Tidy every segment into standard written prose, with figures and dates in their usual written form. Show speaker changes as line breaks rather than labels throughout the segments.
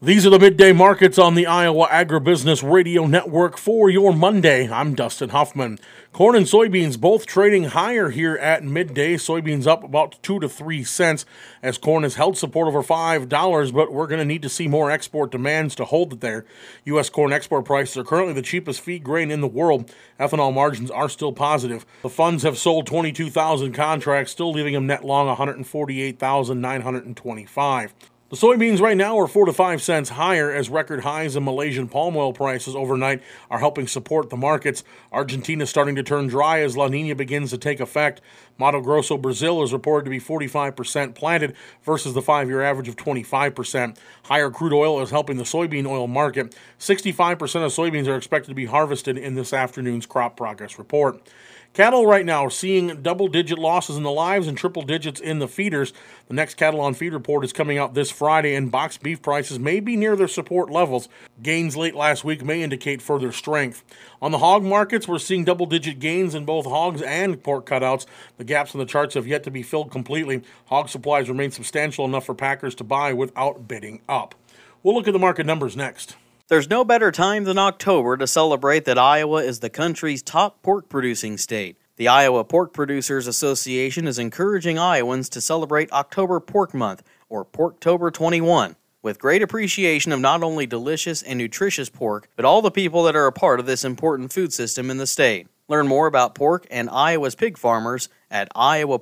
These are the midday markets on the Iowa Agribusiness Radio Network for your Monday. I'm Dustin Huffman. Corn and soybeans both trading higher here at midday. Soybeans up about 2 to 3 cents as corn has held support over $5, but we're going to need to see more export demands to hold it there. U.S. corn export prices are currently the cheapest feed grain in the world. Ethanol margins are still positive. The funds have sold 22,000 contracts, still leaving them net long 148,925. The soybeans right now are 4 to 5 cents higher as record highs in Malaysian palm oil prices overnight are helping support the markets. Argentina is starting to turn dry as La Nina begins to take effect. Mato Grosso, Brazil is reported to be 45% planted versus the 5-year average of 25%. Higher crude oil is helping the soybean oil market. 65% of soybeans are expected to be harvested in this afternoon's crop progress report. Cattle right now are seeing double-digit losses in the lives and triple digits in the feeders. The next cattle on feed report is coming out this Friday, and boxed beef prices may be near their support levels. Gains late last week may indicate further strength. On the hog markets, we're seeing double-digit gains in both hogs and pork cutouts. The gaps in the charts have yet to be filled completely. Hog supplies remain substantial enough for packers to buy without bidding up. We'll look at the market numbers next.
There's no better time than October to celebrate that Iowa is the country's top pork-producing state. The Iowa Pork Producers Association is encouraging Iowans to celebrate October Pork Month, or Porktober 21, with great appreciation of not only delicious and nutritious pork, but all the people that are a part of this important food system in the state. Learn more about pork and Iowa's pig farmers at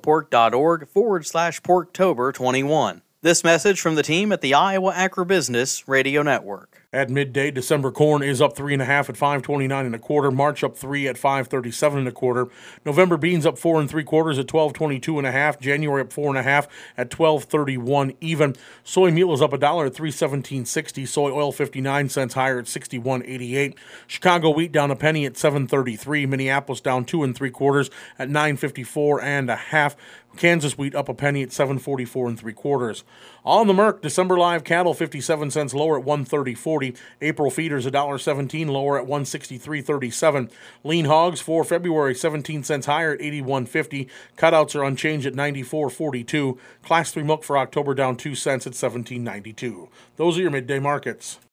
iowapork.org/Porktober21. This message from the team at the Iowa Agribusiness Radio Network.
At midday, December corn is up 3.5 at $5.29 1/4. March up 3 at $5.37 1/4. November beans up 4 3/4 at $12.22 1/2. January up 4.5 at $12.31 even. Soy meal is up $1 at $3.1760. Soy oil 59 cents higher at $61.88. Chicago wheat down a penny at $7.33. Minneapolis down 2 3/4 at $9.54 1/2. Kansas wheat up a penny at $7.44 3/4. On the Merc, December live cattle 57 cents lower at $130.40. April feeders $1.17 lower at $163.37. Lean hogs for February 17 cents higher at $81.50. Cutouts are unchanged at $94.42. Class 3 milk for October down 2 cents at $17.92. Those are your midday markets.